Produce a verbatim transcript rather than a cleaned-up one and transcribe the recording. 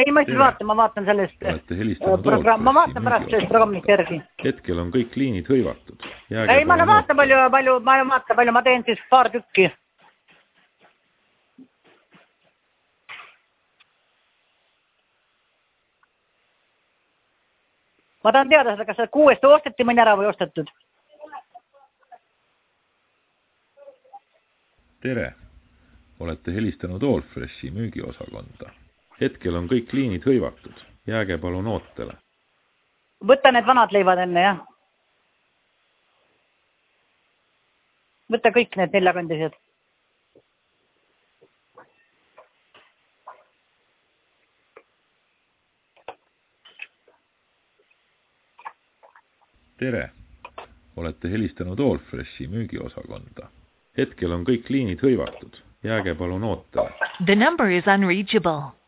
Ei, ma siis vaatan, ma vaatan sellest programm, ma vaatan pärast sellest programmist järgi. Hetkel on kõik liinid hõivatud. Ei, ma vaatan palju, palju, ma vaatan palju, ma teen siis paar tükki. Ma tahan teada seda, kas see kuuesti osteti mõni ära või ostetud? Tere! Olete helistanud Allfreshi müügiosakonda. Hetkel on kõik liinid hõivatud. Jääge palun ootele. Võta need vanad leivad enne, jah? Võta kõik need neljakandised. Tere! Olete helistanud Allfreshi müügiosakonda. Hetkel on kõik liinid hõivatud. Jääge palun ootele. The number is unreachable.